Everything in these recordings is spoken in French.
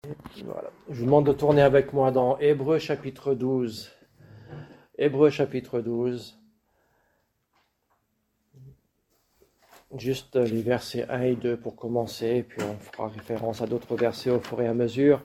Voilà. Je vous demande de tourner avec moi dans Hébreux chapitre 12. Hébreux chapitre 12. Juste les versets 1 et 2 pour commencer, puis on fera référence à d'autres versets au fur et à mesure.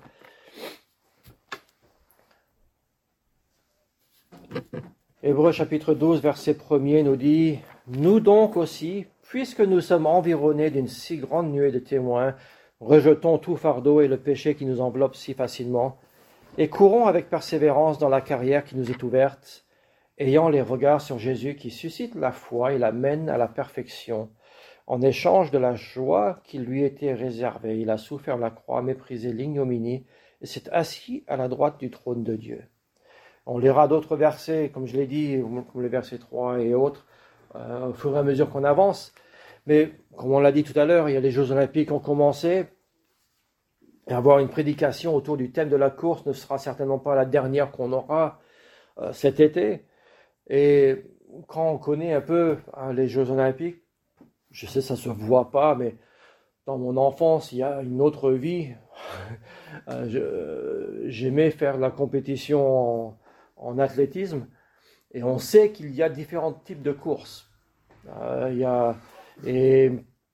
Hébreux chapitre 12, verset 1er nous dit « Nous donc aussi, puisque nous sommes environnés d'une si grande nuée de témoins, rejetons tout fardeau et le péché qui nous enveloppe si facilement, et courons avec persévérance dans la carrière qui nous est ouverte, ayant les regards sur Jésus qui suscite la foi et la mène à la perfection. En échange de la joie qui lui était réservée, il a souffert la croix, méprisé l'ignominie, et s'est assis à la droite du trône de Dieu. » On lira d'autres versets, comme je l'ai dit, comme les versets 3 et autres, au fur et à mesure qu'on avance. Mais, comme on l'a dit tout à l'heure, il y a les Jeux Olympiques qui ont commencé. Et avoir une prédication autour du thème de la course ne sera certainement pas la dernière qu'on aura cet été. Et quand on connaît un peu les Jeux Olympiques, je sais ça se voit pas, mais dans mon enfance, il y a une autre vie. J'aimais faire la compétition en athlétisme, et on sait qu'il y a différents types de courses. Et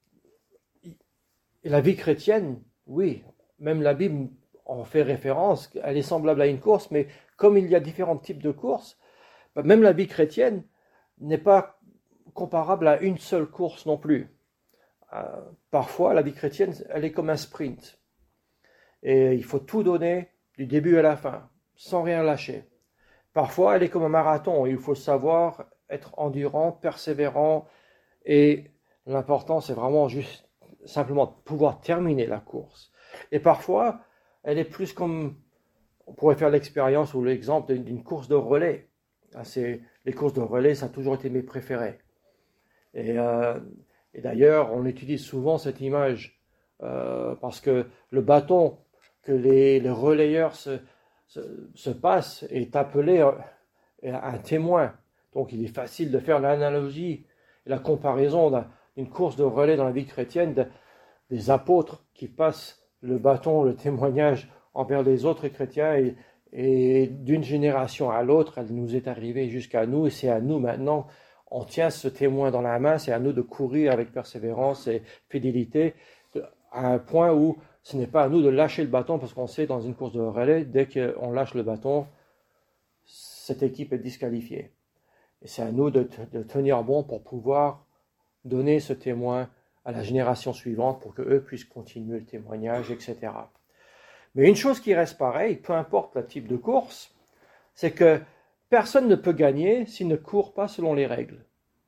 la vie chrétienne, oui, même la Bible en fait référence, elle est semblable à une course, mais comme il y a différents types de courses, même la vie chrétienne n'est pas comparable à une seule course non plus. Parfois, la vie chrétienne, elle est comme un sprint. Et il faut tout donner du début à la fin, sans rien lâcher. Parfois, elle est comme un marathon. Il faut savoir être endurant, persévérant, et l'important, c'est vraiment juste simplement de pouvoir terminer la course. Et parfois, elle est plus comme, on pourrait faire l'expérience ou l'exemple d'une course de relais. Les courses de relais, ça a toujours été mes préférés. Et d'ailleurs, on utilise souvent cette image parce que le bâton que les relayeurs se passent est appelé un témoin. Donc il est facile de faire l'analogie et la comparaison d'une course de relais dans la vie chrétienne des apôtres qui passent le bâton, le témoignage envers les autres chrétiens et d'une génération à l'autre, elle nous est arrivée jusqu'à nous et c'est à nous maintenant. On tient ce témoin dans la main, c'est à nous de courir avec persévérance et fidélité à un point où ce n'est pas à nous de lâcher le bâton parce qu'on sait dans une course de relais, dès qu'on lâche le bâton, cette équipe est disqualifiée. Et c'est à nous de tenir bon pour pouvoir donner ce témoin à la génération suivante pour qu'eux puissent continuer le témoignage, etc. Mais une chose qui reste pareille, peu importe le type de course, c'est que personne ne peut gagner s'il ne court pas selon les règles.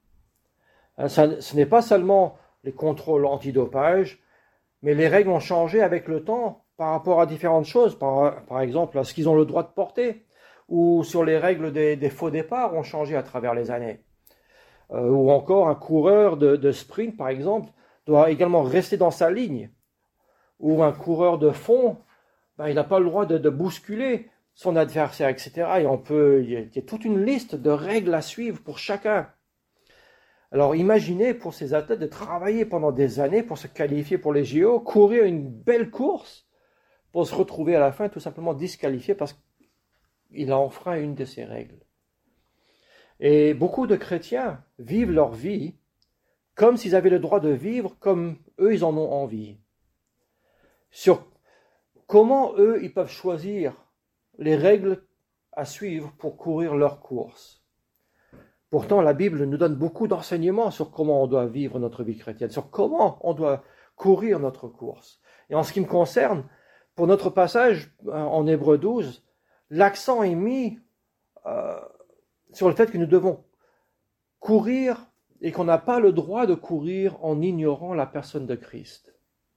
Ce n'est pas seulement les contrôles antidopage, mais les règles ont changé avec le temps par rapport à différentes choses. Par exemple, ce qu'ils ont le droit de porter, ou sur les règles des faux départs ont changé à travers les années. Ou encore, un coureur de sprint, par exemple, doit également rester dans sa ligne. Ou un coureur de fond, il n'a pas le droit de bousculer son adversaire, etc. Et il y a toute une liste de règles à suivre pour chacun. Alors imaginez pour ces athlètes de travailler pendant des années pour se qualifier pour les JO, courir une belle course pour se retrouver à la fin tout simplement disqualifié parce qu'il a enfreint une de ces règles. Et beaucoup de chrétiens vivent leur vie comme s'ils avaient le droit de vivre comme eux ils en ont envie. Sur comment eux ils peuvent choisir les règles à suivre pour courir leur course. Pourtant, la Bible nous donne beaucoup d'enseignements sur comment on doit vivre notre vie chrétienne, sur comment on doit courir notre course. Et en ce qui me concerne, pour notre passage en Hébreux 12, l'accent est mis sur le fait que nous devons courir et qu'on n'a pas le droit de courir en ignorant la personne de Christ.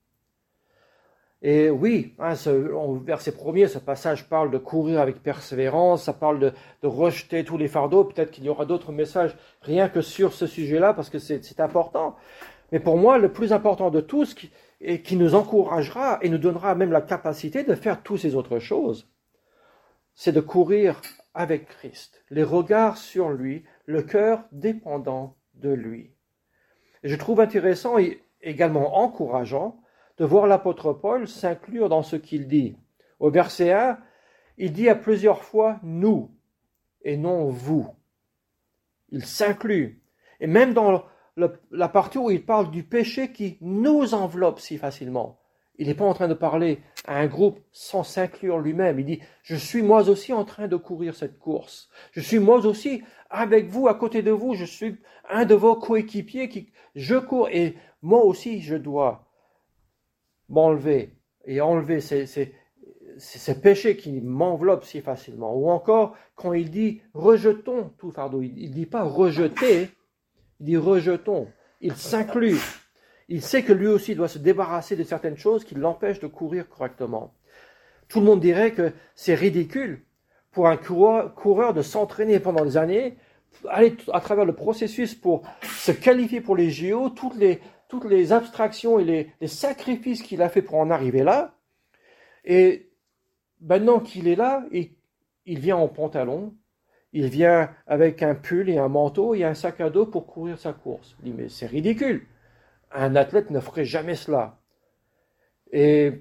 Et oui, au verset 1er, ce passage parle de courir avec persévérance, ça parle de rejeter tous les fardeaux. Peut-être qu'il y aura d'autres messages rien que sur ce sujet-là, parce que c'est important. Mais pour moi, le plus important de tous, et qui nous encouragera et nous donnera même la capacité de faire toutes ces autres choses, c'est de courir avec Christ, les regards sur lui, le cœur dépendant de lui. Et je trouve intéressant et également encourageant de voir l'apôtre Paul s'inclure dans ce qu'il dit. Au verset 1, il dit à plusieurs fois « nous » et non « vous ». Il s'inclut. Et même dans la partie où il parle du péché qui nous enveloppe si facilement, il n'est pas en train de parler à un groupe sans s'inclure lui-même. Il dit « je suis moi aussi en train de courir cette course. Je suis moi aussi avec vous, à côté de vous. Je suis un de vos coéquipiers. Je cours et moi aussi je dois m'enlever et enlever ces péchés qui m'enveloppent si facilement. » Ou encore, quand il dit « rejetons tout fardeau », il ne dit pas « rejeter », il dit « rejetons ». Il s'inclut. Il sait que lui aussi doit se débarrasser de certaines choses qui l'empêchent de courir correctement. Tout le monde dirait que c'est ridicule pour un coureur de s'entraîner pendant des années, aller à travers le processus pour se qualifier pour les JO, toutes les abstractions et les sacrifices qu'il a fait pour en arriver là. Et maintenant qu'il est là, il vient en pantalon, il vient avec un pull et un manteau et un sac à dos pour courir sa course. Il dit, mais c'est ridicule. Un athlète ne ferait jamais cela. Et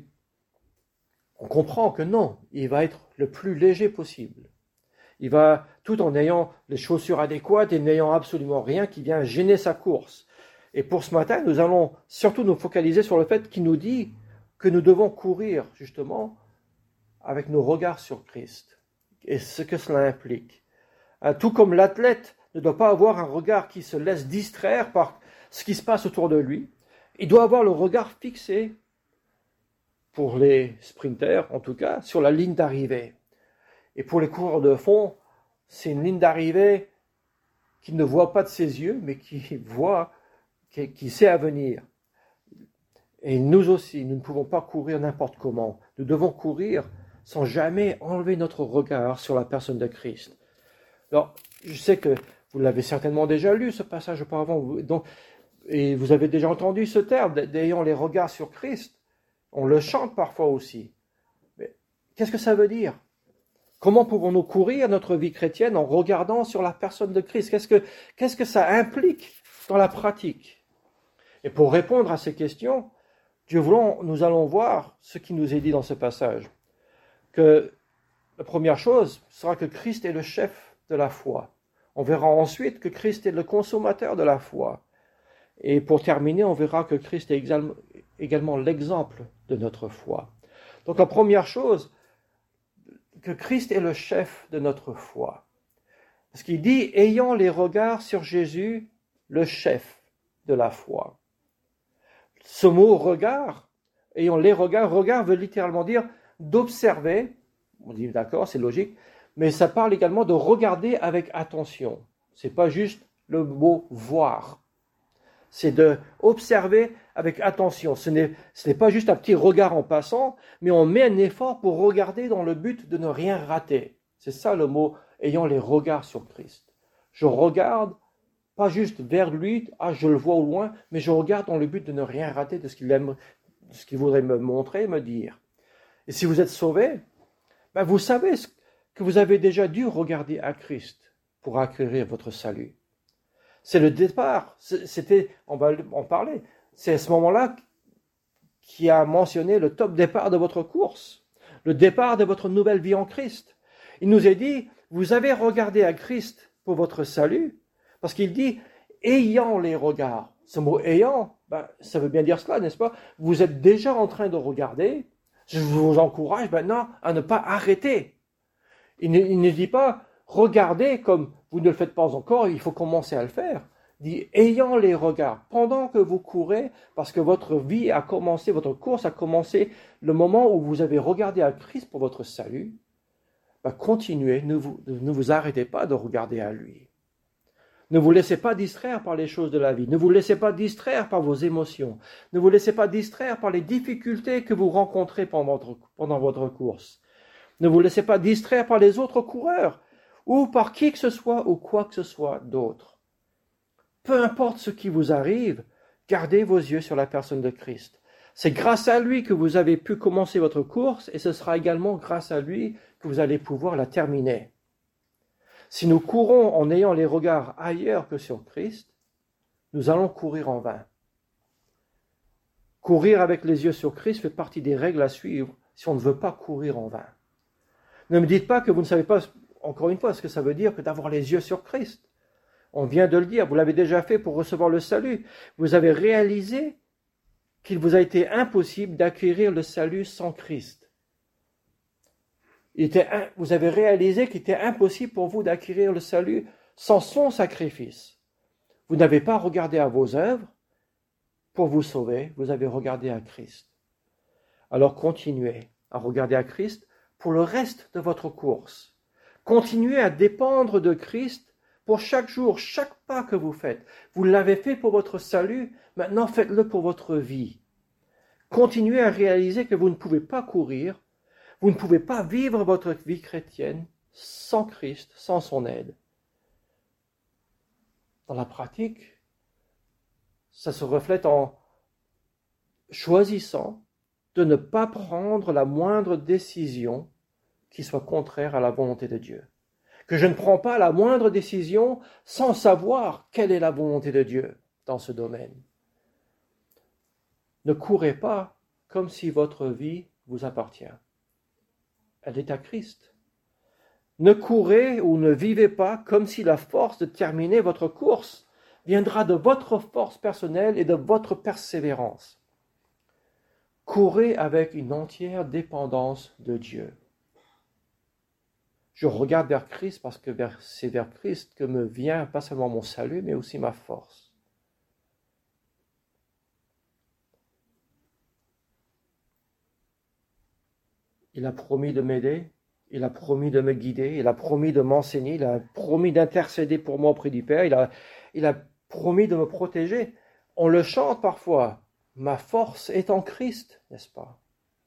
on comprend que non, il va être le plus léger possible. Il va, tout en ayant les chaussures adéquates et n'ayant absolument rien qui vient gêner sa course. Et pour ce matin, nous allons surtout nous focaliser sur le fait qu'il nous dit que nous devons courir, justement, avec nos regards sur Christ et ce que cela implique. Tout comme l'athlète ne doit pas avoir un regard qui se laisse distraire par ce qui se passe autour de lui, il doit avoir le regard fixé, pour les sprinters en tout cas, sur la ligne d'arrivée. Et pour les coureurs de fond, c'est une ligne d'arrivée qu'il ne voit pas de ses yeux, mais qui sait à venir. Et nous aussi, nous ne pouvons pas courir n'importe comment. Nous devons courir sans jamais enlever notre regard sur la personne de Christ. Alors, je sais que vous l'avez certainement déjà lu, ce passage auparavant, et vous avez déjà entendu ce terme, d'ayant les regards sur Christ. On le chante parfois aussi. Mais qu'est-ce que ça veut dire? Comment pouvons-nous courir notre vie chrétienne en regardant sur la personne de Christ? Qu'est-ce que ça implique dans la pratique? Et pour répondre à ces questions, Dieu voulant, nous allons voir ce qui nous est dit dans ce passage. Que la première chose sera que Christ est le chef de la foi. On verra ensuite que Christ est le consommateur de la foi. Et pour terminer, on verra que Christ est également l'exemple de notre foi. Donc la première chose, que Christ est le chef de notre foi. Parce qu'il dit, ayant les regards sur Jésus, le chef de la foi. Ce mot regard, ayant les regards, regard veut littéralement dire d'observer, on dit d'accord, c'est logique, mais ça parle également de regarder avec attention. C'est pas juste le mot voir. C'est de observer avec attention. Ce n'est pas juste un petit regard en passant, mais on met un effort pour regarder dans le but de ne rien rater. C'est ça le mot ayant les regards sur Christ. Je regarde pas juste vers lui, je le vois au loin, mais je regarde dans le but de ne rien rater de ce qu'il aime, de ce qu'il voudrait me montrer, me dire. Et si vous êtes sauvé, vous savez que vous avez déjà dû regarder à Christ pour acquérir votre salut. C'est le départ, on va en parler, c'est à ce moment-là qui a mentionné le top départ de votre course, le départ de votre nouvelle vie en Christ. Il nous est dit, vous avez regardé à Christ pour votre salut, parce qu'il dit, ayant les regards. Ce mot ayant, ça veut bien dire cela, n'est-ce pas? Vous êtes déjà en train de regarder, je vous encourage maintenant à ne pas arrêter. Il ne dit pas, regardez comme vous ne le faites pas encore, il faut commencer à le faire. Il dit, ayant les regards, pendant que vous courez, parce que votre vie a commencé, votre course a commencé, le moment où vous avez regardé à Christ pour votre salut, continuez, ne vous arrêtez pas de regarder à lui. Ne vous laissez pas distraire par les choses de la vie, ne vous laissez pas distraire par vos émotions, ne vous laissez pas distraire par les difficultés que vous rencontrez pendant votre course. Ne vous laissez pas distraire par les autres coureurs, ou par qui que ce soit ou quoi que ce soit d'autre. Peu importe ce qui vous arrive, gardez vos yeux sur la personne de Christ. C'est grâce à lui que vous avez pu commencer votre course et ce sera également grâce à lui que vous allez pouvoir la terminer. Si nous courons en ayant les regards ailleurs que sur Christ, nous allons courir en vain. Courir avec les yeux sur Christ fait partie des règles à suivre si on ne veut pas courir en vain. Ne me dites pas que vous ne savez pas, encore une fois, ce que ça veut dire que d'avoir les yeux sur Christ. On vient de le dire, vous l'avez déjà fait pour recevoir le salut. Vous avez réalisé qu'il vous a été impossible d'acquérir le salut sans Christ. Vous avez réalisé qu'il était impossible pour vous d'acquérir le salut sans son sacrifice. Vous n'avez pas regardé à vos œuvres pour vous sauver, vous avez regardé à Christ. Alors continuez à regarder à Christ pour le reste de votre course. Continuez à dépendre de Christ pour chaque jour, chaque pas que vous faites. Vous l'avez fait pour votre salut, maintenant faites-le pour votre vie. Continuez à réaliser que vous ne pouvez pas courir, vous ne pouvez pas vivre votre vie chrétienne sans Christ, sans son aide. Dans la pratique, ça se reflète en choisissant de ne pas prendre la moindre décision qui soit contraire à la volonté de Dieu. Que je ne prends pas la moindre décision sans savoir quelle est la volonté de Dieu dans ce domaine. Ne courez pas comme si votre vie vous appartient. Elle est à Christ. Ne courez ou ne vivez pas comme si la force de terminer votre course viendra de votre force personnelle et de votre persévérance. Courez avec une entière dépendance de Dieu. Je regarde vers Christ parce que c'est vers Christ que me vient pas seulement mon salut, mais aussi ma force. Il a promis de m'aider, il a promis de me guider, il a promis de m'enseigner, il a promis d'intercéder pour moi auprès du Père, il a promis de me protéger. On le chante parfois. Ma force est en Christ, n'est-ce pas?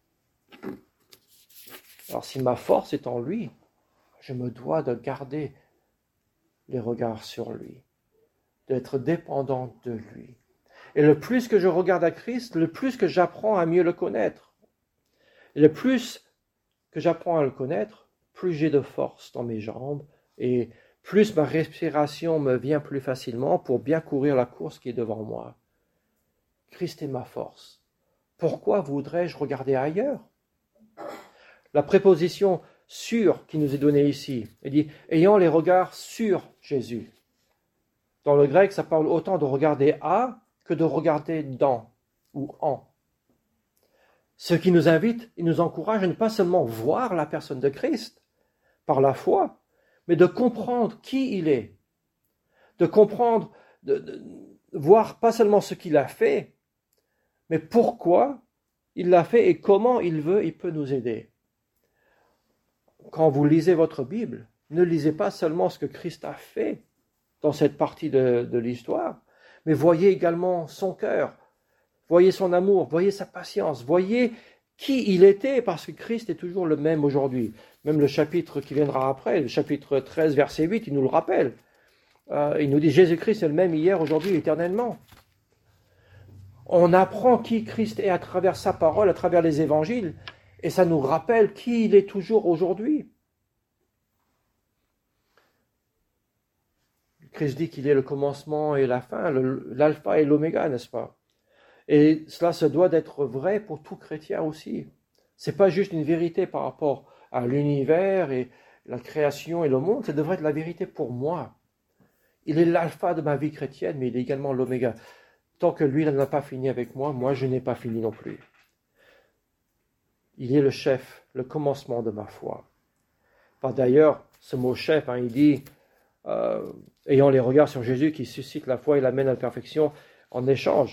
Alors si ma force est en lui, je me dois de garder les regards sur lui, d'être dépendant de lui. Et le plus que je regarde à Christ, le plus que j'apprends à mieux le connaître. Et le plus que j'apprends à le connaître, plus j'ai de force dans mes jambes et plus ma respiration me vient plus facilement pour bien courir la course qui est devant moi. Christ est ma force. Pourquoi voudrais-je regarder ailleurs? La préposition « sur » qui nous est donnée ici, elle dit « ayant les regards sur Jésus ». Dans le grec, ça parle autant de regarder à que de regarder dans ou en. Ce qui nous invite et nous encourage à ne pas seulement voir la personne de Christ par la foi, mais de comprendre qui il est, de comprendre, de voir pas seulement ce qu'il a fait, mais pourquoi il l'a fait et comment il peut nous aider. Quand vous lisez votre Bible, ne lisez pas seulement ce que Christ a fait dans cette partie de l'histoire, mais voyez également son cœur, voyez son amour, voyez sa patience, voyez qui il était, parce que Christ est toujours le même aujourd'hui. Même le chapitre qui viendra après, le chapitre 13, verset 8, il nous le rappelle. Il nous dit Jésus-Christ est le même hier, aujourd'hui, éternellement. On apprend qui Christ est à travers sa parole, à travers les évangiles, et ça nous rappelle qui il est toujours aujourd'hui. Christ dit qu'il est le commencement et la fin, l'alpha et l'oméga, n'est-ce pas? Et cela se doit d'être vrai pour tout chrétien aussi. Ce n'est pas juste une vérité par rapport à l'univers et la création et le monde, ça devrait être la vérité pour moi. Il est l'alpha de ma vie chrétienne, mais il est également l'oméga. Tant que lui n'a pas fini avec moi, moi je n'ai pas fini non plus. Il est le chef, le commencement de ma foi. D'ailleurs, ce mot chef, il dit, ayant les regards sur Jésus qui suscite la foi et l'amène à la perfection en échange.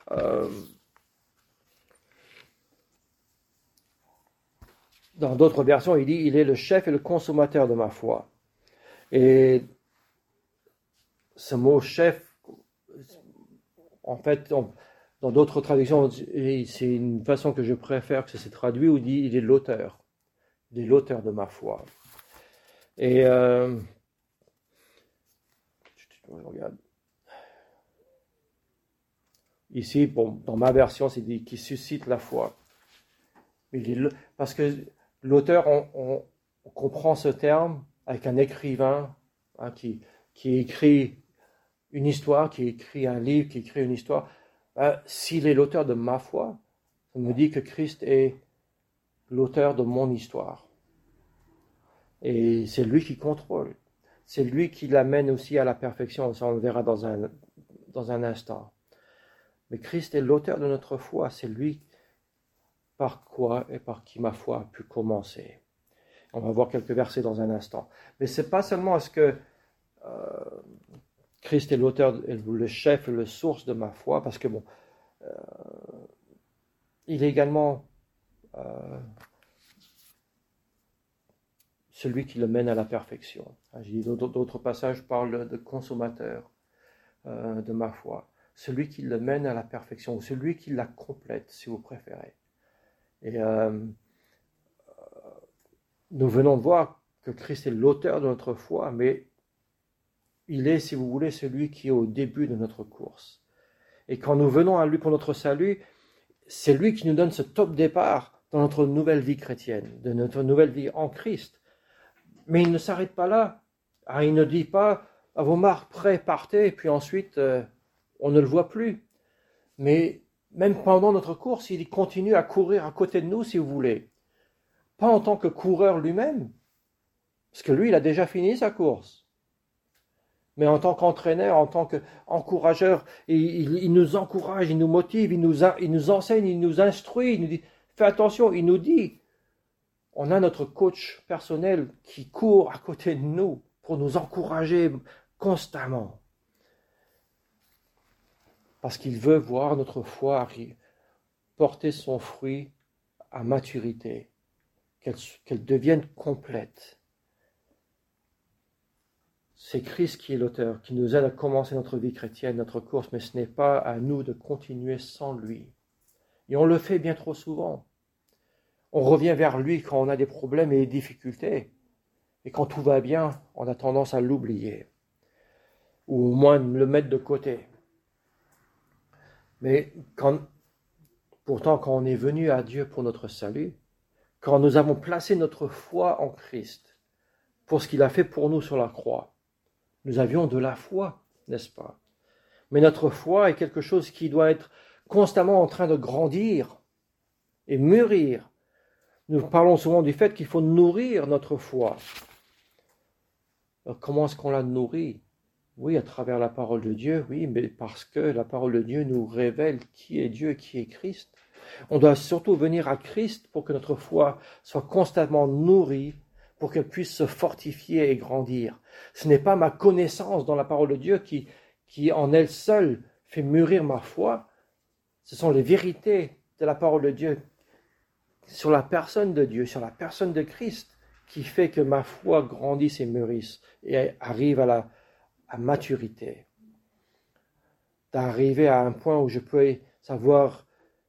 Dans d'autres versions, il dit, il est le chef et le consommateur de ma foi. Et ce mot chef, en fait, dans d'autres traductions, c'est une façon que je préfère que c'est traduit, où il dit, il est l'auteur. Il est l'auteur de ma foi. Et regarde. Ici, dans ma version, c'est dit qui suscite la foi. Parce que l'auteur, on comprend ce terme avec un écrivain qui écrit une histoire, qui écrit un livre, qui écrit une histoire. S'il est l'auteur de ma foi, ça me dit que Christ est l'auteur de mon histoire. Et c'est lui qui contrôle. C'est lui qui l'amène aussi à la perfection. Ça, on le verra dans un instant. Mais Christ est l'auteur de notre foi. C'est lui par quoi et par qui ma foi a pu commencer. On va voir quelques versets dans un instant. Mais c'est pas seulement est-ce que Christ est l'auteur, le chef et le source de ma foi, parce que il est également celui qui le mène à la perfection. J'ai dit d'autres passages parlent de consommateur de ma foi. Celui qui le mène à la perfection, ou celui qui la complète, si vous préférez. Et nous venons de voir que Christ est l'auteur de notre foi, mais il est, si vous voulez, celui qui est au début de notre course. Et quand nous venons à lui pour notre salut, c'est lui qui nous donne ce top départ dans notre nouvelle vie chrétienne, de notre nouvelle vie en Christ. Mais il ne s'arrête pas là. Il ne dit pas, à vos marques, prêts, partez, et puis ensuite, on ne le voit plus. Mais même pendant notre course, il continue à courir à côté de nous, si vous voulez. Pas en tant que coureur lui-même, parce que lui, il a déjà fini sa course. Mais en tant qu'entraîneur, en tant qu'encourageur, il nous encourage, il nous motive, il nous enseigne, il nous instruit, il nous dit, fais attention, il nous dit, on a notre coach personnel qui court à côté de nous pour nous encourager constamment. Parce qu'il veut voir notre foi porter son fruit à maturité, qu'elle devienne complète. C'est Christ qui est l'auteur, qui nous aide à commencer notre vie chrétienne, notre course, mais ce n'est pas à nous de continuer sans lui. Et on le fait bien trop souvent. On revient vers lui quand on a des problèmes et des difficultés. Et quand tout va bien, on a tendance à l'oublier. Ou au moins le mettre de côté. Mais pourtant, quand on est venu à Dieu pour notre salut, quand nous avons placé notre foi en Christ, pour ce qu'il a fait pour nous sur la croix, nous avions de la foi, n'est-ce pas? Mais notre foi est quelque chose qui doit être constamment en train de grandir et mûrir. Nous parlons souvent du fait qu'il faut nourrir notre foi. Alors, comment est-ce qu'on la nourrit? Oui, à travers la parole de Dieu, oui, mais parce que la parole de Dieu nous révèle qui est Dieu, qui est Christ. On doit surtout venir à Christ pour que notre foi soit constamment nourrie, pour qu'elle puisse se fortifier et grandir. Ce n'est pas ma connaissance dans la parole de Dieu qui en elle seule fait mûrir ma foi. Ce sont les vérités de la parole de Dieu sur la personne de Dieu, sur la personne de Christ, qui fait que ma foi grandisse et mûrisse et arrive à la maturité. D'arriver à un point où je peux savoir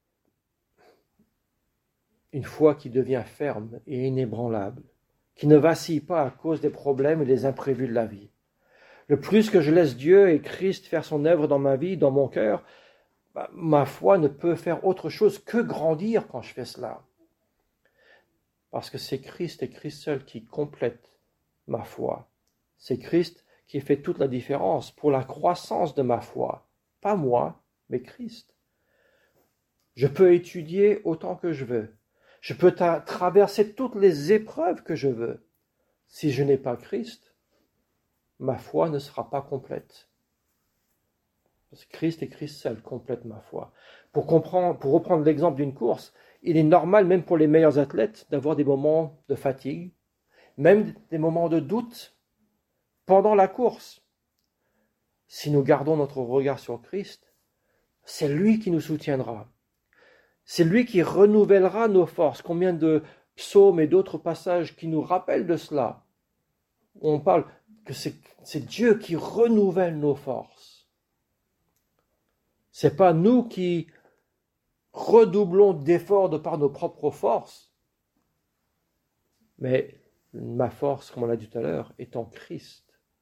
une foi qui devient ferme et inébranlable, qui ne vacille pas à cause des problèmes et des imprévus de la vie. Le plus que je laisse Dieu et Christ faire son œuvre dans ma vie, dans mon cœur, ma foi ne peut faire autre chose que grandir quand je fais cela. Parce que c'est Christ et Christ seul qui complète ma foi. C'est Christ qui fait toute la différence pour la croissance de ma foi. Pas moi, mais Christ. Je peux étudier autant que je veux. Je peux traverser toutes les épreuves que je veux. Si je n'ai pas Christ, ma foi ne sera pas complète. Parce que Christ et Christ seul complètent ma foi. Pour reprendre l'exemple d'une course, il est normal, même pour les meilleurs athlètes, d'avoir des moments de fatigue, même des moments de doute pendant la course. Si nous gardons notre regard sur Christ, c'est lui qui nous soutiendra. C'est lui qui renouvellera nos forces. Combien de psaumes et d'autres passages qui nous rappellent de cela. On parle que c'est Dieu qui renouvelle nos forces. C'est pas nous qui redoublons d'efforts de par nos propres forces. Mais ma force, comme on l'a dit tout à l'heure, est en Christ.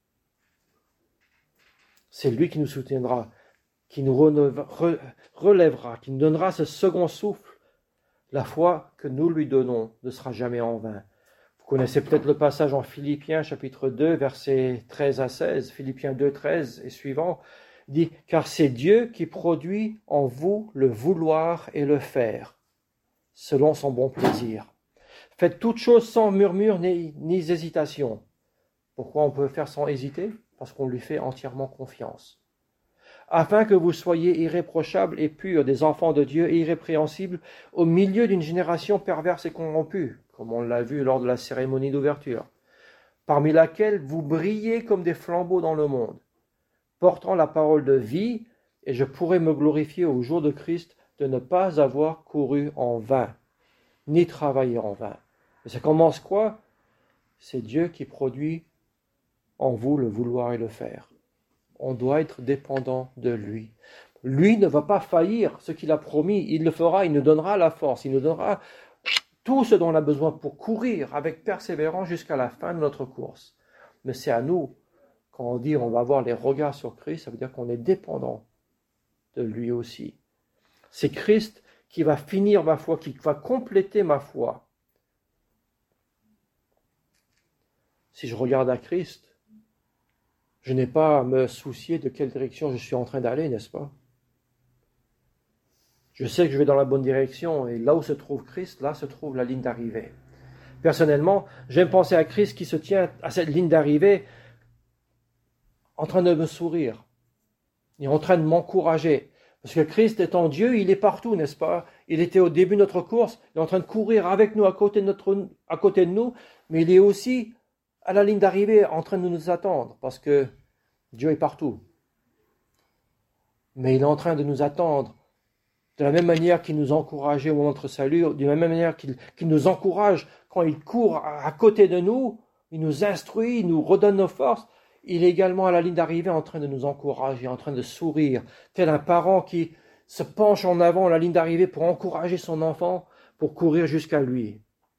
C'est lui qui nous soutiendra, qui nous relèvera, qui nous donnera ce second souffle. La foi que nous lui donnons ne sera jamais en vain. Vous connaissez peut-être le passage en Philippiens chapitre 2, versets 13 à 16. Philippiens 2, 13 et suivant dit « Car c'est Dieu qui produit en vous le vouloir et le faire, selon son bon plaisir. Faites toutes choses sans murmure ni hésitation. Pourquoi on peut faire sans hésiter? Parce qu'on lui fait entièrement confiance. Afin que vous soyez irréprochables et purs, des enfants de Dieu irrépréhensibles, au milieu d'une génération perverse et corrompue, comme on l'a vu lors de la cérémonie d'ouverture, parmi laquelle vous brillez comme des flambeaux dans le monde, portant la parole de vie, et je pourrai me glorifier au jour de Christ de ne pas avoir couru en vain, ni travaillé en vain. Et ça commence quoi? C'est Dieu qui produit en vous le vouloir et le faire. On doit être dépendant de lui. Lui ne va pas faillir ce qu'il a promis. Il le fera, il nous donnera la force, il nous donnera tout ce dont on a besoin pour courir avec persévérance jusqu'à la fin de notre course. Mais c'est à nous, quand on dit on va avoir les regards sur Christ, ça veut dire qu'on est dépendant de lui aussi. C'est Christ qui va finir ma foi, qui va compléter ma foi. Si je regarde à Christ, je n'ai pas à me soucier de quelle direction je suis en train d'aller, n'est-ce pas? Je sais que je vais dans la bonne direction, et là où se trouve Christ, là se trouve la ligne d'arrivée. Personnellement, j'aime penser à Christ qui se tient à cette ligne d'arrivée en train de me sourire et en train de m'encourager. Parce que Christ étant Dieu, il est partout, n'est-ce pas? Il était au début de notre course, il est en train de courir avec nous, à côté de nous, mais il est aussi à la ligne d'arrivée en train de nous attendre, parce que Dieu est partout. Mais il est en train de nous attendre de la même manière qu'il nous encourageait au moment de notre salut, de la même manière qu'il nous encourage quand il court à côté de nous, il nous instruit, il nous redonne nos forces. Il est également à la ligne d'arrivée en train de nous encourager, en train de sourire, tel un parent qui se penche en avant à la ligne d'arrivée pour encourager son enfant, pour courir jusqu'à lui.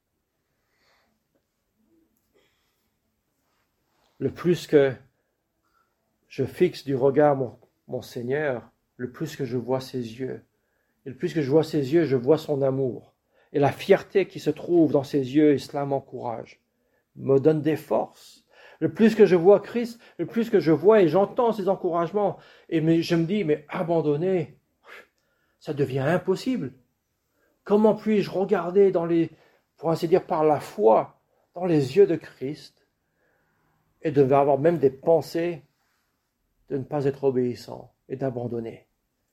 Le plus que je fixe du regard mon Seigneur, le plus que je vois ses yeux. Et le plus que je vois ses yeux, je vois son amour. Et la fierté qui se trouve dans ses yeux, et cela m'encourage, me donne des forces. Le plus que je vois Christ, le plus que je vois et j'entends ses encouragements, et je me dis, mais abandonner, ça devient impossible. Comment puis-je regarder pour ainsi dire par la foi, dans les yeux de Christ, et de avoir même des pensées de ne pas être obéissant et d'abandonner.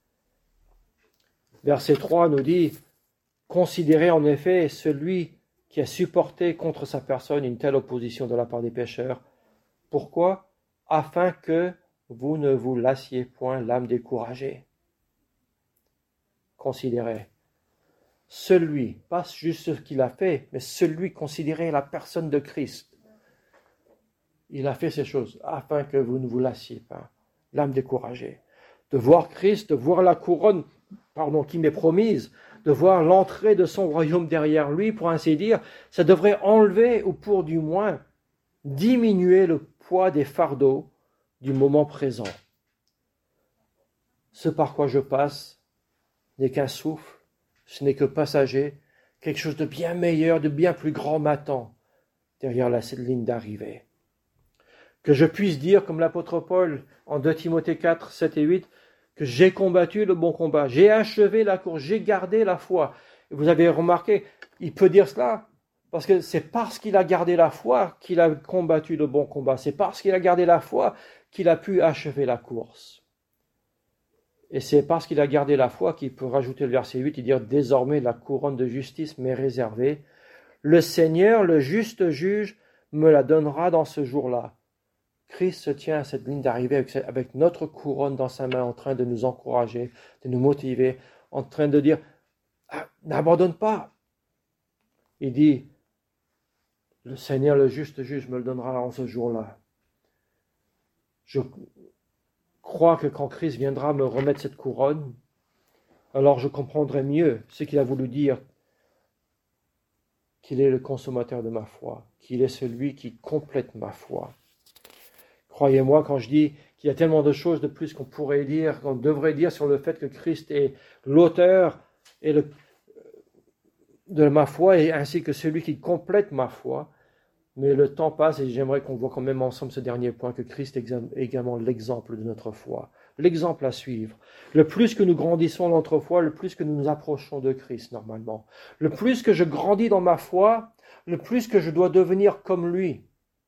Verset 3 nous dit, « Considérez en effet celui qui a supporté contre sa personne une telle opposition de la part des pécheurs. Pourquoi? Afin que vous ne vous lassiez point l'âme découragée. » Considérez. Celui, pas juste ce qu'il a fait, mais celui, considérez la personne de Christ. Il a fait ces choses afin que vous ne vous lassiez pas, l'âme découragée. De voir Christ, de voir la couronne, qui m'est promise, de voir l'entrée de son royaume derrière lui, pour ainsi dire, ça devrait enlever, ou pour du moins diminuer le poids des fardeaux du moment présent. Ce par quoi je passe n'est qu'un souffle, ce n'est que passager, quelque chose de bien meilleur, de bien plus grand m'attend derrière cette ligne d'arrivée. Que je puisse dire, comme l'apôtre Paul en 2 Timothée 4, 7 et 8, que j'ai combattu le bon combat, j'ai achevé la course, j'ai gardé la foi. Et vous avez remarqué, il peut dire cela, parce que c'est parce qu'il a gardé la foi qu'il a combattu le bon combat. C'est parce qu'il a gardé la foi qu'il a pu achever la course. Et c'est parce qu'il a gardé la foi qu'il peut rajouter le verset 8 et dire « Désormais la couronne de justice m'est réservée. Le Seigneur, le juste juge, me la donnera dans ce jour-là. » Christ se tient à cette ligne d'arrivée avec notre couronne dans sa main, en train de nous encourager, de nous motiver, en train de dire n'abandonne pas. Il dit le Seigneur, le juste juge, me le donnera en ce jour-là. Je crois que quand Christ viendra me remettre cette couronne, alors je comprendrai mieux ce qu'il a voulu dire, qu'il est le consommateur de ma foi, qu'il est celui qui complète ma foi. Croyez-moi quand je dis qu'il y a tellement de choses de plus qu'on pourrait dire, qu'on devrait dire sur le fait que Christ est l'auteur de ma foi et ainsi que celui qui complète ma foi. Mais le temps passe et j'aimerais qu'on voit quand même ensemble ce dernier point, que Christ est également l'exemple de notre foi, l'exemple à suivre. Le plus que nous grandissons dans notre foi, le plus que nous nous approchons de Christ normalement. Le plus que je grandis dans ma foi, le plus que je dois devenir comme lui,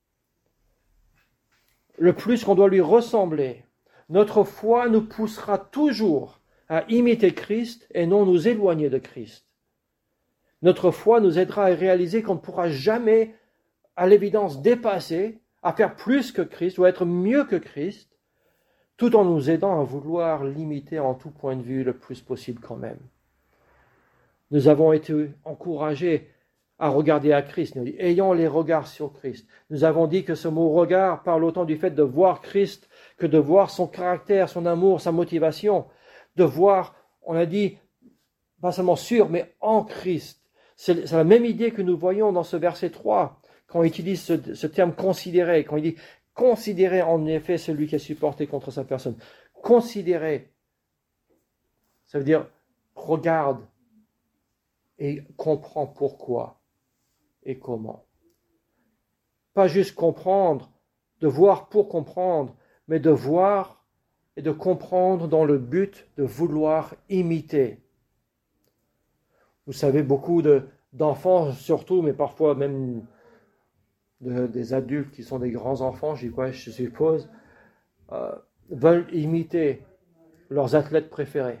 le plus qu'on doit lui ressembler. Notre foi nous poussera toujours à imiter Christ et non nous éloigner de Christ. Notre foi nous aidera à réaliser qu'on ne pourra jamais, à l'évidence, dépasser, à faire plus que Christ ou à être mieux que Christ, tout en nous aidant à vouloir l'imiter en tout point de vue le plus possible quand même. Nous avons été encouragés à regarder à Christ, nous dit, ayant les regards sur Christ. Nous avons dit que ce mot regard parle autant du fait de voir Christ que de voir son caractère, son amour, sa motivation, de voir, on a dit, pas seulement sur, mais en Christ. C'est la même idée que nous voyons dans ce verset 3, quand il utilise ce terme considérer, quand il dit considérer en effet celui qui est supporté contre sa personne. Considérer, ça veut dire regarde et comprends pourquoi et comment. Pas juste comprendre, de voir pour comprendre, mais de voir et de comprendre dans le but de vouloir imiter. Vous savez, beaucoup d'enfants surtout, mais parfois même des adultes qui sont des grands enfants, je suppose, veulent imiter leurs athlètes préférés.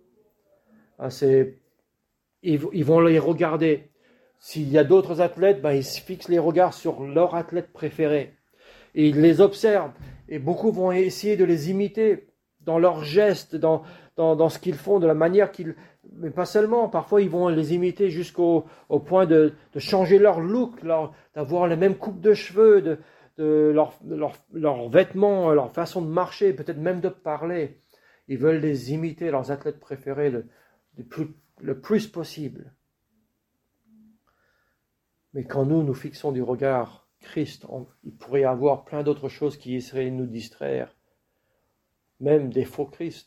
Ils vont les regarder. S'il y a d'autres athlètes, ils se fixent les regards sur leur athlète préféré. Et ils les observent. Et beaucoup vont essayer de les imiter dans leurs gestes, dans ce qu'ils font, de la manière qu'ils... Mais pas seulement. Parfois, ils vont les imiter jusqu'au point de changer leur look, d'avoir les mêmes coupes de cheveux, leurs vêtements, leur façon de marcher, peut-être même de parler. Ils veulent les imiter, leurs athlètes préférés, le plus possible. Mais quand nous fixons du regard Christ, il pourrait y avoir plein d'autres choses qui essaieraient de nous distraire, même des faux Christ.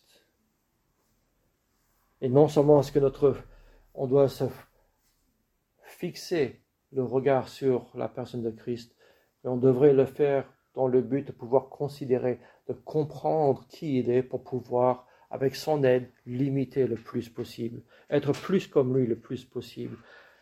Et non seulement est-ce que on doit se fixer le regard sur la personne de Christ, mais on devrait le faire dans le but de pouvoir considérer, de comprendre qui il est pour pouvoir, avec son aide, l'imiter le plus possible, être plus comme lui le plus possible.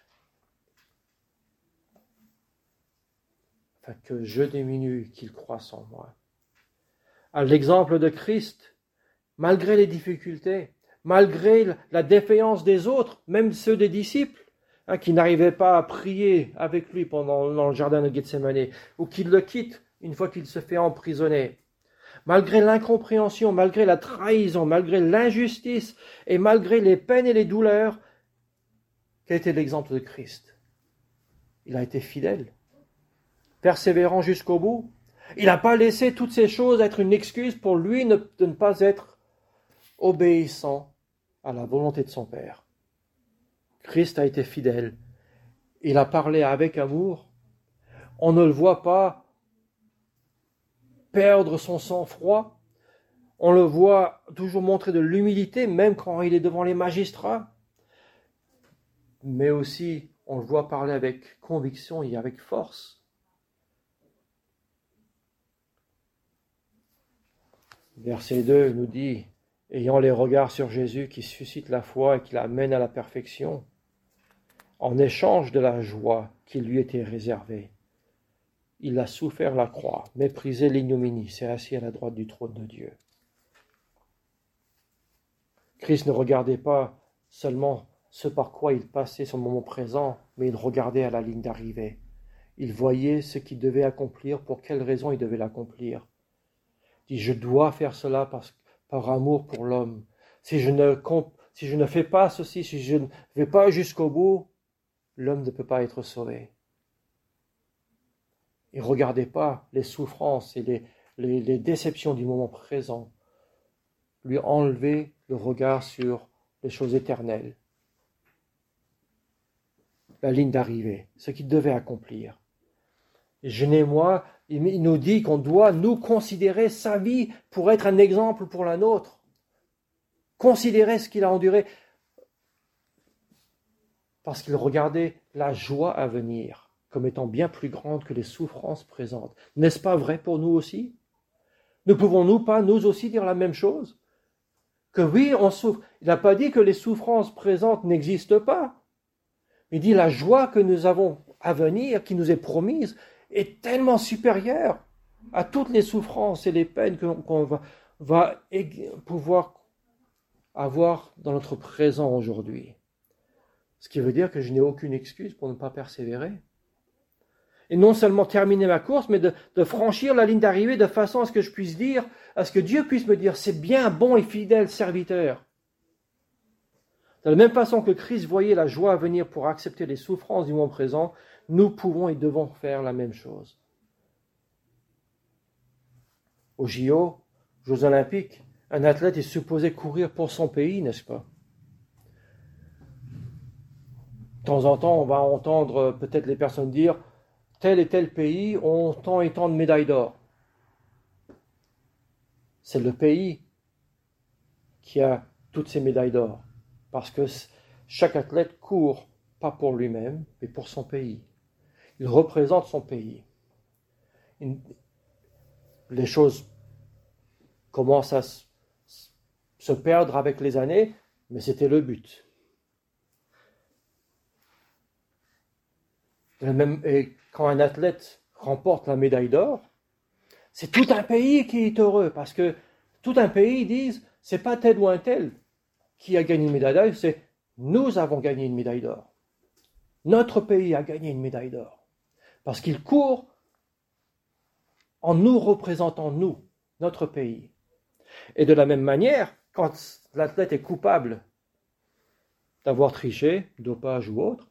Afin que je diminue, qu'il croisse en moi. À l'exemple de Christ, malgré les difficultés, malgré la défaillance des autres, même ceux des disciples, qui n'arrivaient pas à prier avec lui dans le jardin de Gethsémani, ou qui le quittent une fois qu'il se fait emprisonner. Malgré l'incompréhension, malgré la trahison, malgré l'injustice, et malgré les peines et les douleurs, quel était l'exemple de Christ? Il a été fidèle, persévérant jusqu'au bout. Il n'a pas laissé toutes ces choses être une excuse pour lui de ne pas être obéissant à la volonté de son Père. Christ a été fidèle. Il a parlé avec amour. On ne le voit pas perdre son sang-froid. On le voit toujours montrer de l'humilité, même quand il est devant les magistrats. Mais aussi, on le voit parler avec conviction et avec force. Verset 2 nous dit, ayant les regards sur Jésus qui suscite la foi et qui l'amène à la perfection, en échange de la joie qui lui était réservée, il a souffert la croix, méprisé l'ignominie, s'est assis à la droite du trône de Dieu. Christ ne regardait pas seulement ce par quoi il passait son moment présent, mais il regardait à la ligne d'arrivée. Il voyait ce qu'il devait accomplir, pour quelle raison il devait l'accomplir. Il dit, je dois faire cela par amour pour l'homme. Si je ne fais pas ceci, si je ne vais pas jusqu'au bout, l'homme ne peut pas être sauvé. Il ne regardait pas les souffrances et les déceptions du moment présent, lui enlever le regard sur les choses éternelles. La ligne d'arrivée, ce qu'il devait accomplir. Et Genez-moi, il nous dit qu'on doit nous considérer sa vie pour être un exemple pour la nôtre. Considérer ce qu'il a enduré parce qu'il regardait la joie à venir comme étant bien plus grande que les souffrances présentes. N'est-ce pas vrai pour nous aussi? Ne pouvons-nous pas nous aussi dire la même chose? Que oui, on souffre. Il n'a pas dit que les souffrances présentes n'existent pas. Il dit la joie que nous avons à venir, qui nous est promise, est tellement supérieure à toutes les souffrances et les peines qu'on va pouvoir avoir dans notre présent aujourd'hui. Ce qui veut dire que je n'ai aucune excuse pour ne pas persévérer. Et non seulement terminer ma course, mais de franchir la ligne d'arrivée de façon à ce que je puisse dire, à ce que Dieu puisse me dire, c'est bien, bon et fidèle serviteur. De la même façon que Christ voyait la joie à venir pour accepter les souffrances du moment présent, nous pouvons et devons faire la même chose. Aux JO, Jeux Olympiques, un athlète est supposé courir pour son pays, n'est-ce pas? De temps en temps, on va entendre peut-être les personnes dire tel et tel pays ont tant et tant de médailles d'or. C'est le pays qui a toutes ces médailles d'or. Parce que chaque athlète court, pas pour lui-même, mais pour son pays. Il représente son pays. Les choses commencent à se perdre avec les années, mais c'était le but. Et quand un athlète remporte la médaille d'or, c'est tout un pays qui est heureux, parce que tout un pays disent, c'est pas tel ou un tel qui a gagné une médaille d'or, c'est nous avons gagné une médaille d'or. Notre pays a gagné une médaille d'or. Parce qu'il court en nous représentant nous, notre pays. Et de la même manière, quand l'athlète est coupable d'avoir triché, dopage ou autre,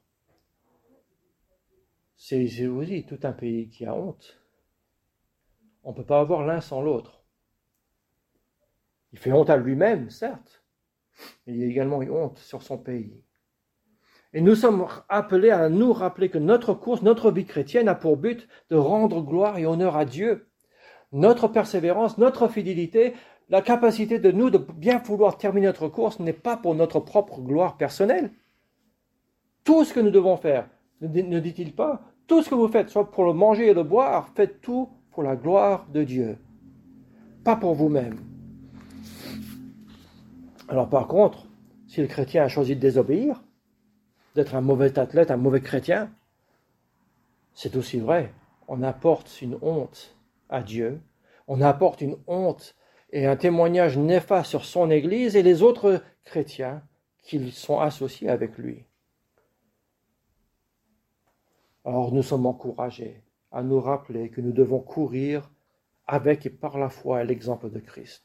c'est aussi tout un pays qui a honte. On ne peut pas avoir l'un sans l'autre. Il fait honte à lui-même, certes, mais il a également une honte sur son pays. Et nous sommes appelés à nous rappeler que notre course, notre vie chrétienne a pour but de rendre gloire et honneur à Dieu. Notre persévérance, notre fidélité, la capacité de nous de bien vouloir terminer notre course n'est pas pour notre propre gloire personnelle. Tout ce que nous devons faire, ne dit-il pas, tout ce que vous faites, soit pour le manger et le boire, faites tout pour la gloire de Dieu, pas pour vous-même. Alors par contre, si le chrétien a choisi de désobéir, d'être un mauvais athlète, un mauvais chrétien, c'est aussi vrai. On apporte une honte à Dieu, on apporte une honte et un témoignage néfaste sur son Église et les autres chrétiens qui sont associés avec lui. Alors nous sommes encouragés à nous rappeler que nous devons courir avec et par la foi à l'exemple de Christ.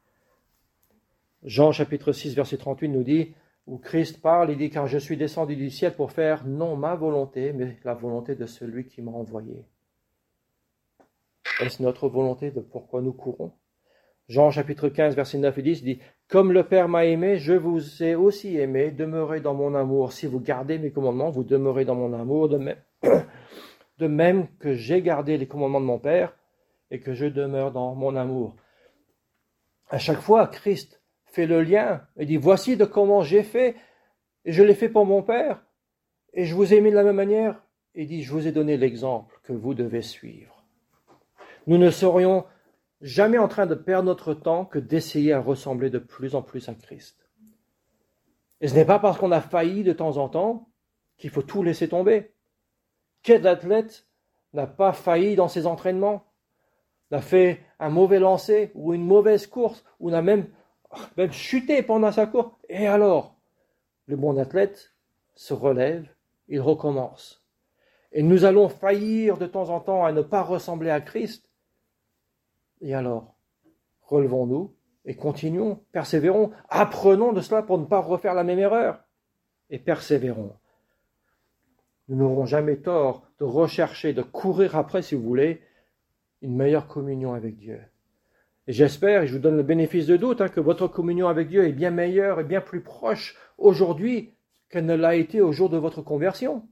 Jean chapitre 6 verset 38 nous dit, où Christ parle, il dit, car je suis descendu du ciel pour faire non ma volonté, mais la volonté de celui qui m'a envoyé. Est-ce notre volonté de pourquoi nous courons? Jean chapitre 15 verset 9 et 10 dit, comme le Père m'a aimé, je vous ai aussi aimé, demeurez dans mon amour. Si vous gardez mes commandements, vous demeurez dans mon amour, de même que j'ai gardé les commandements de mon Père et que je demeure dans mon amour. À chaque fois, Christ fait le lien et dit, voici de comment j'ai fait, et je l'ai fait pour mon Père, et je vous ai aimé de la même manière, et dit, je vous ai donné l'exemple que vous devez suivre. Nous ne serions jamais en train de perdre notre temps que d'essayer à ressembler de plus en plus à Christ. Et ce n'est pas parce qu'on a failli de temps en temps qu'il faut tout laisser tomber. Quel athlète n'a pas failli dans ses entraînements, n'a fait un mauvais lancer ou une mauvaise course, ou n'a même chuté pendant sa course, et alors, le bon athlète se relève, il recommence. Et nous allons faillir de temps en temps à ne pas ressembler à Christ. Et alors, relevons-nous et continuons, persévérons, apprenons de cela pour ne pas refaire la même erreur, et persévérons. Nous n'aurons jamais tort de rechercher, de courir après, si vous voulez, une meilleure communion avec Dieu. Et j'espère, et je vous donne le bénéfice de doute, que votre communion avec Dieu est bien meilleure et bien plus proche aujourd'hui qu'elle ne l'a été au jour de votre conversion.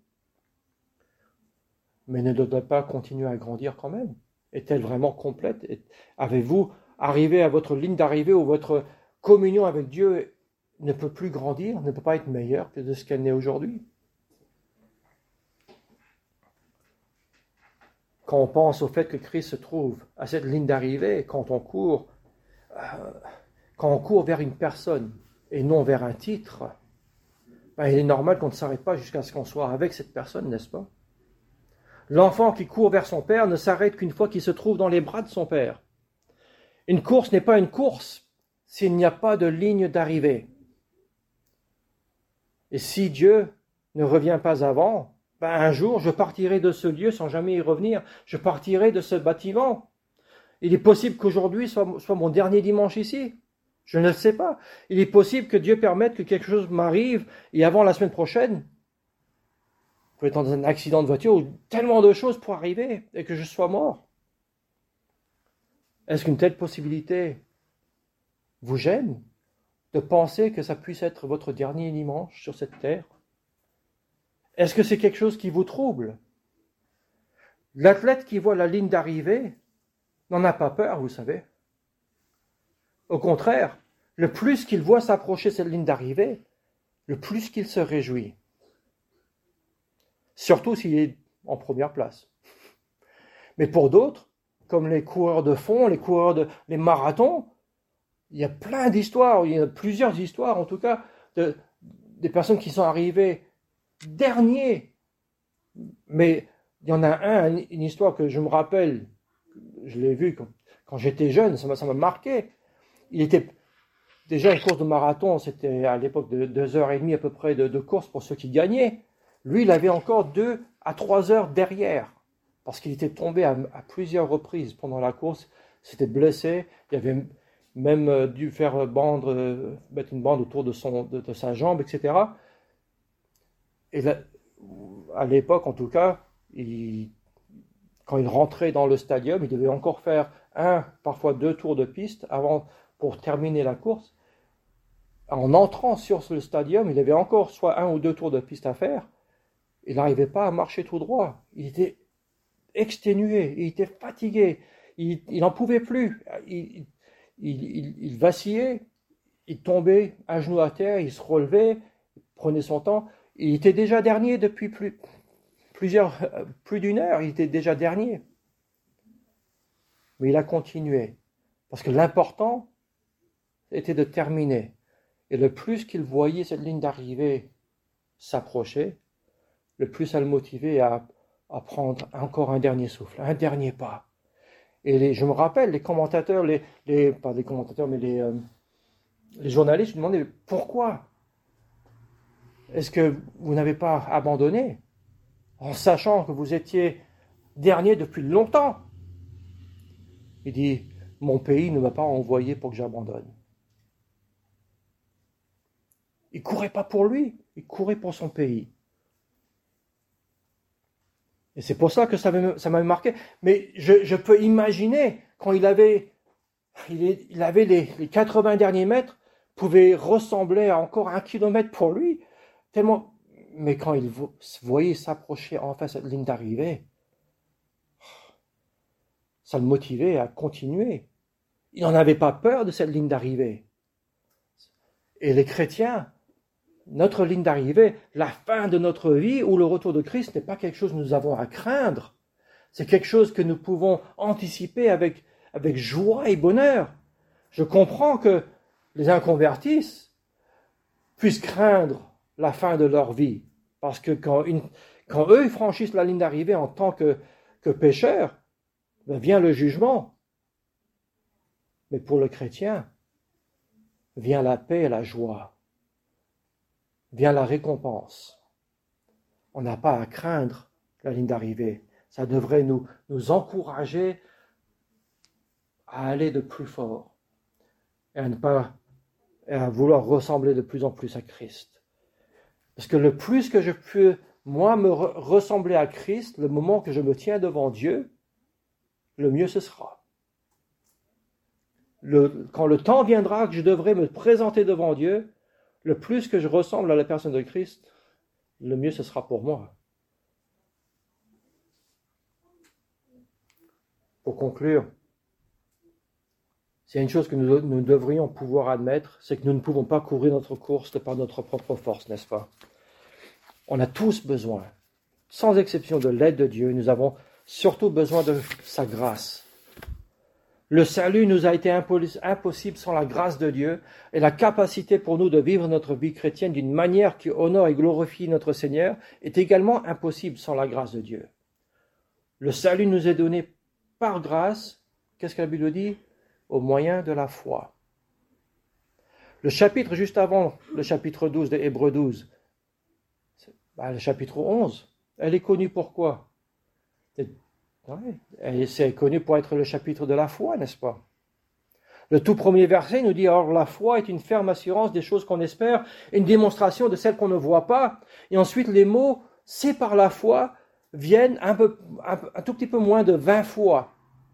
Mais ne doit pas continuer à grandir quand même. Est-elle vraiment complète? Avez-vous arrivé à votre ligne d'arrivée où votre communion avec Dieu ne peut plus grandir, ne peut pas être meilleure que de ce qu'elle n'est aujourd'hui? Quand on pense au fait que Christ se trouve à cette ligne d'arrivée, quand on court vers une personne et non vers un titre, il est normal qu'on ne s'arrête pas jusqu'à ce qu'on soit avec cette personne, n'est-ce pas? L'enfant qui court vers son père ne s'arrête qu'une fois qu'il se trouve dans les bras de son père. Une course n'est pas une course s'il n'y a pas de ligne d'arrivée. Et si Dieu ne revient pas avant, un jour je partirai de ce lieu sans jamais y revenir. Je partirai de ce bâtiment. Il est possible qu'aujourd'hui soit mon dernier dimanche ici. Je ne le sais pas. Il est possible que Dieu permette que quelque chose m'arrive et avant la semaine prochaine, je peux être dans un accident de voiture ou tellement de choses pour arriver et que je sois mort. Est-ce qu'une telle possibilité vous gêne de penser que ça puisse être votre dernier dimanche sur cette terre? Est-ce que c'est quelque chose qui vous trouble? L'athlète qui voit la ligne d'arrivée n'en a pas peur, vous savez. Au contraire, le plus qu'il voit s'approcher cette ligne d'arrivée, le plus qu'il se réjouit. Surtout s'il est en première place. Mais pour d'autres, comme les coureurs de fond, les marathons, il y a plein d'histoires, il y a plusieurs histoires en tout cas, des personnes qui sont arrivées derniers. Mais il y en a une histoire que je me rappelle, je l'ai vue quand j'étais jeune, ça m'a marqué. Il était déjà une course de marathon, c'était à l'époque de 2h30 à peu près de course pour ceux qui gagnaient. Lui, il avait encore 2 à 3 heures derrière, parce qu'il était tombé à plusieurs reprises pendant la course, s'était blessé, il avait même dû faire mettre une bande autour de sa jambe, etc. Et là, à l'époque, en tout cas, quand il rentrait dans le stadium, il devait encore faire parfois 2 tours de piste pour terminer la course. En entrant sur le stadium, il avait encore soit 1 ou 2 tours de piste à faire. Il n'arrivait pas à marcher tout droit. Il était exténué, il était fatigué, il n'en pouvait plus. Il vacillait, il tombait à genoux à terre, il se relevait, il prenait son temps. Il était déjà dernier depuis plus d'une heure, il était déjà dernier. Mais il a continué, parce que l'important était de terminer. Et le plus qu'il voyait cette ligne d'arrivée s'approcher, le plus ça le motivait à prendre encore un dernier souffle, un dernier pas. Et je me rappelle, les commentateurs, pas les commentateurs, mais les journalistes lui demandaient pourquoi est-ce que vous n'avez pas abandonné en sachant que vous étiez dernier depuis longtemps? Il dit, mon pays ne m'a pas envoyé pour que j'abandonne. Il ne courait pas pour lui, il courait pour son pays. Et c'est pour ça que ça m'avait marqué. Mais je peux imaginer, quand il avait les 80 derniers mètres, pouvaient ressembler à encore 1 kilomètre pour lui. Tellement. Mais quand il voyait s'approcher enfin cette ligne d'arrivée, ça le motivait à continuer. Il n'en avait pas peur de cette ligne d'arrivée. Et les chrétiens, notre ligne d'arrivée, la fin de notre vie ou le retour de Christ n'est pas quelque chose que nous avons à craindre. C'est quelque chose que nous pouvons anticiper avec joie et bonheur. Je comprends que les inconvertis puissent craindre la fin de leur vie. Parce que quand eux ils franchissent la ligne d'arrivée en tant que pécheurs, vient le jugement. Mais pour le chrétien, vient la paix et la joie. Vient la récompense. On n'a pas à craindre la ligne d'arrivée. Ça devrait nous encourager à aller de plus fort et à vouloir ressembler de plus en plus à Christ. Parce que le plus que je peux, moi, me ressembler à Christ, le moment que je me tiens devant Dieu, le mieux ce sera. Quand le temps viendra que je devrais me présenter devant Dieu, le plus que je ressemble à la personne de Christ, le mieux ce sera pour moi. Pour conclure, s'il y a une chose que nous devrions pouvoir admettre, c'est que nous ne pouvons pas courir notre course par notre propre force, n'est-ce pas? On a tous besoin, sans exception, de l'aide de Dieu. Nous avons surtout besoin de sa grâce. Le salut nous a été impossible sans la grâce de Dieu et la capacité pour nous de vivre notre vie chrétienne d'une manière qui honore et glorifie notre Seigneur est également impossible sans la grâce de Dieu. Le salut nous est donné par grâce. Qu'est-ce que la Bible dit? Au moyen de la foi. Le chapitre juste avant, le chapitre 12 de Hébreux 12, le chapitre 11, elle est connue pour quoi? C'est connu pour être le chapitre de la foi, n'est-ce pas? Le tout premier verset nous dit, alors la foi est une ferme assurance des choses qu'on espère, une démonstration de celles qu'on ne voit pas. Et ensuite, les mots, c'est par la foi, viennent un tout petit peu moins de 20 fois.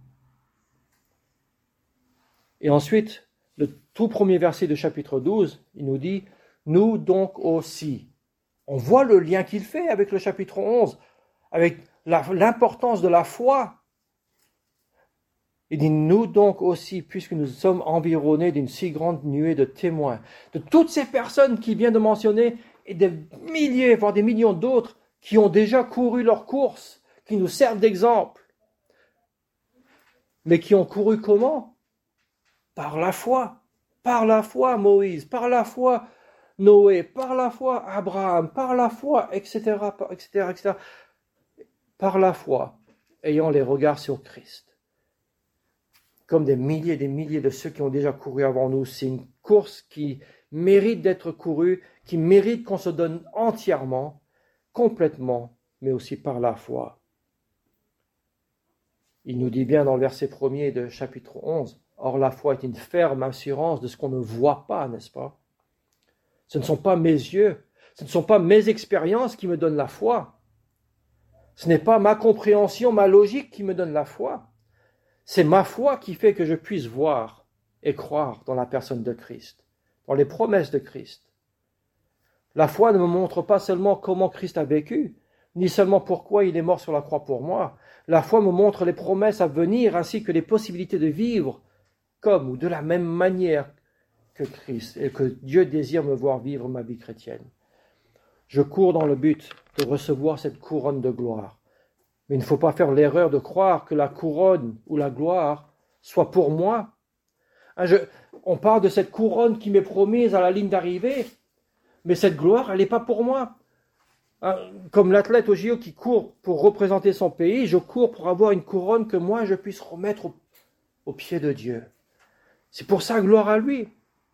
Et ensuite, le tout premier verset de chapitre 12, il nous dit, nous donc aussi. On voit le lien qu'il fait avec le chapitre 11, avec l'importance de la foi. Il dit, nous donc aussi, puisque nous sommes environnés d'une si grande nuée de témoins, de toutes ces personnes qu'il vient de mentionner, et des milliers, voire des millions d'autres, qui ont déjà couru leur course, qui nous servent d'exemple. Mais qui ont couru comment? Par la foi. Par la foi, Moïse, par la foi, Noé, par la foi, Abraham, par la foi, etc., etc., etc. Par la foi, ayant les regards sur Christ. Comme des milliers de ceux qui ont déjà couru avant nous. C'est une course qui mérite d'être courue, qui mérite qu'on se donne entièrement, complètement, mais aussi par la foi. Il nous dit bien dans le verset 1er de chapitre 11, « Or la foi est une ferme assurance de ce qu'on ne voit pas, n'est-ce pas? Ce ne sont pas mes yeux, ce ne sont pas mes expériences qui me donnent la foi. Ce n'est pas ma compréhension, ma logique qui me donne la foi. C'est ma foi qui fait que je puisse voir et croire dans la personne de Christ, dans les promesses de Christ. La foi ne me montre pas seulement comment Christ a vécu, ni seulement pourquoi il est mort sur la croix pour moi. La foi me montre les promesses à venir ainsi que les possibilités de vivre comme ou de la même manière que Christ et que Dieu désire me voir vivre ma vie chrétienne. Je cours dans le but de recevoir cette couronne de gloire. Mais il ne faut pas faire l'erreur de croire que la couronne ou la gloire soit pour moi. On parle de cette couronne qui m'est promise à la ligne d'arrivée, mais cette gloire, elle n'est pas pour moi. Comme l'athlète au JO qui court pour représenter son pays, je cours pour avoir une couronne que moi je puisse remettre au pied de Dieu. C'est pour ça, gloire à lui.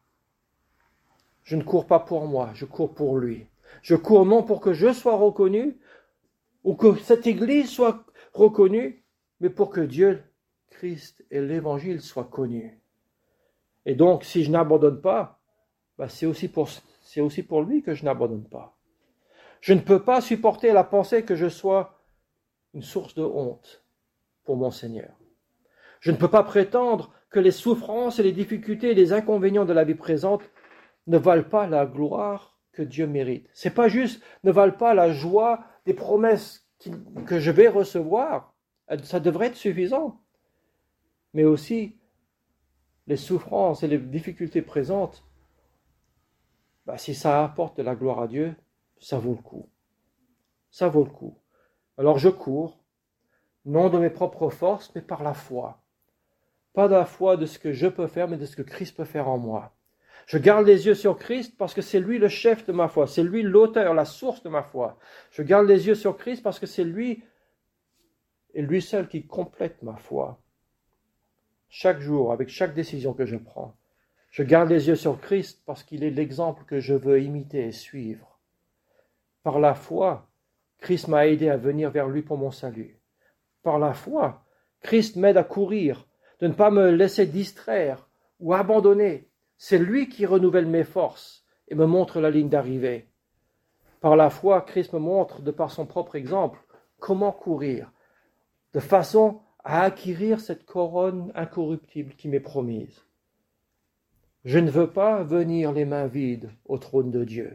Je ne cours pas pour moi, je cours pour lui. Je cours non pour que je sois reconnu, ou que cette Église soit reconnue, mais pour que Dieu, Christ et l'Évangile soient connus. Et donc, si je n'abandonne pas, c'est aussi pour lui que je n'abandonne pas. Je ne peux pas supporter la pensée que je sois une source de honte pour mon Seigneur. Je ne peux pas prétendre que les souffrances et les difficultés et les inconvénients de la vie présente ne valent pas la gloire que Dieu mérite. C'est pas juste, ne valent pas la joie des promesses que je vais recevoir. Ça devrait être suffisant. Mais aussi, les souffrances et les difficultés présentes, si ça apporte de la gloire à Dieu, ça vaut le coup. Ça vaut le coup. Alors je cours, non de mes propres forces, mais par la foi. Pas de la foi de ce que je peux faire, mais de ce que Christ peut faire en moi. Je garde les yeux sur Christ parce que c'est lui le chef de ma foi, c'est lui l'auteur, la source de ma foi. Je garde les yeux sur Christ parce que c'est lui et lui seul qui complète ma foi. Chaque jour, avec chaque décision que je prends, je garde les yeux sur Christ parce qu'il est l'exemple que je veux imiter et suivre. Par la foi, Christ m'a aidé à venir vers lui pour mon salut. Par la foi, Christ m'aide à courir, de ne pas me laisser distraire ou abandonner. C'est lui qui renouvelle mes forces et me montre la ligne d'arrivée. Par la foi, Christ me montre, de par son propre exemple, comment courir, de façon à acquérir cette couronne incorruptible qui m'est promise. Je ne veux pas venir les mains vides au trône de Dieu.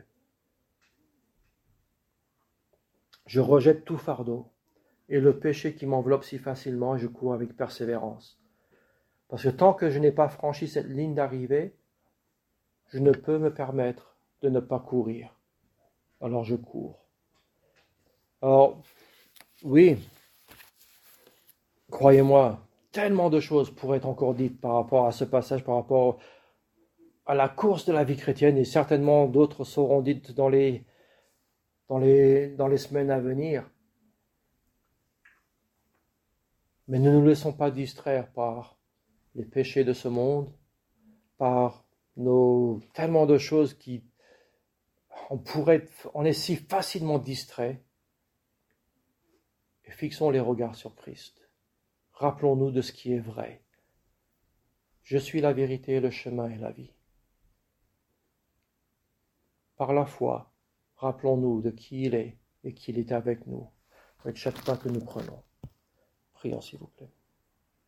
Je rejette tout fardeau et le péché qui m'enveloppe si facilement et je cours avec persévérance. Parce que tant que je n'ai pas franchi cette ligne d'arrivée, je ne peux me permettre de ne pas courir. Alors je cours. Alors, oui, croyez-moi, tellement de choses pourraient être encore dites par rapport à ce passage, par rapport à la course de la vie chrétienne, et certainement d'autres seront dites dans les semaines à venir. Mais ne nous laissons pas distraire par les péchés de ce monde, par tellement de choses on est si facilement distrait. Et fixons les regards sur Christ. Rappelons-nous de ce qui est vrai. Je suis la vérité, le chemin et la vie. Par la foi, rappelons-nous de qui il est et qu'il est avec nous, avec chaque pas que nous prenons. Prions s'il vous plaît.